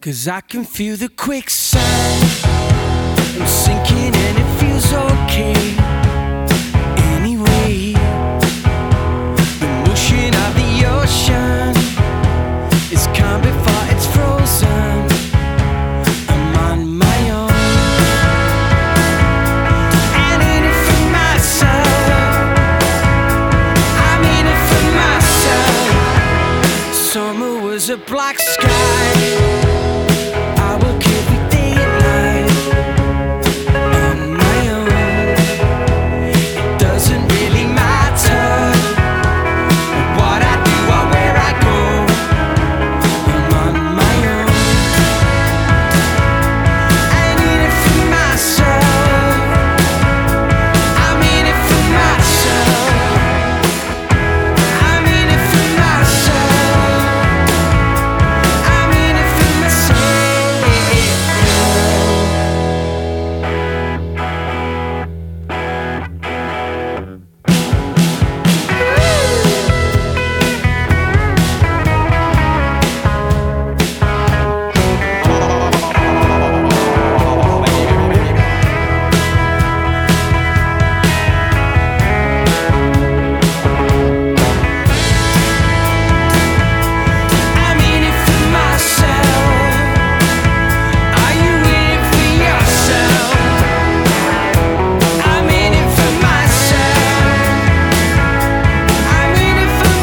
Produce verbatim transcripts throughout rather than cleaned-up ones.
'Cause I can feel the quicksand. I'm sinking and it feels okay. Anyway, the motion of the ocean is calm before it's frozen. I'm on my own. I'm in it for myself. I'm in it for myself. Summer was a black sky. I will give you day and night on my own. It doesn't really matter what I do or where I go. I'm on my own. I need it for myself. I'm in it for myself. I'm in it for myself. I'm in it for myself. I'm in it for myself. Are you in it for yourself? I'm in it for myself. I'm in it for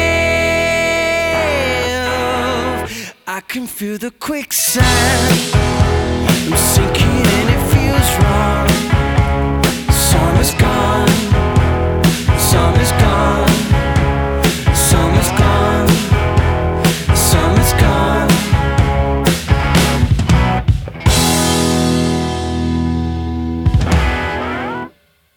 myself. I can feel the quicksand.